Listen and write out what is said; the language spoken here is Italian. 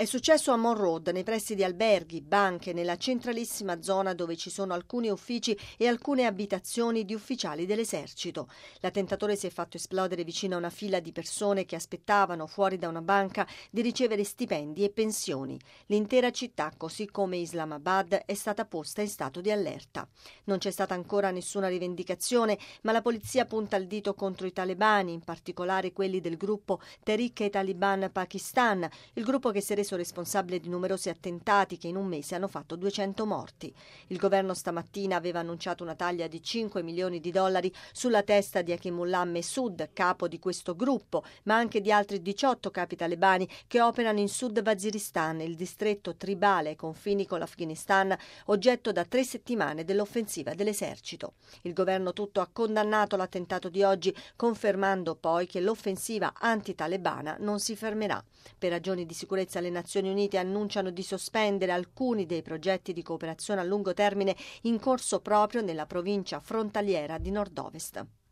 È successo a Mall Road, nei pressi di alberghi, banche, nella centralissima zona dove ci sono alcuni uffici e alcune abitazioni di ufficiali dell'esercito. L'attentatore si è fatto esplodere vicino a una fila di persone che aspettavano fuori da una banca di ricevere stipendi e pensioni. L'intera città, così come Islamabad, è stata posta in stato di allerta. Non c'è stata ancora nessuna rivendicazione, ma la polizia punta il dito contro i talebani, in particolare quelli del gruppo Tehrik-e-Taliban Pakistan, il gruppo che si è reso responsabile di numerosi attentati che in un mese hanno fatto 200 morti. Il governo stamattina aveva annunciato una taglia di 5 milioni di dollari sulla testa di Hekimullah Mehsud, capo di questo gruppo, ma anche di altri 18 capi talebani che operano in Sud Waziristan, il distretto tribale ai confini con l'Afghanistan, oggetto da 3 settimane dell'offensiva dell'esercito. Il governo tutto ha condannato l'attentato di oggi, confermando poi che l'offensiva anti-talebana non si fermerà. Per ragioni di sicurezza le Nazioni Unite annunciano di sospendere alcuni dei progetti di cooperazione a lungo termine in corso proprio nella provincia frontaliera di nord-ovest.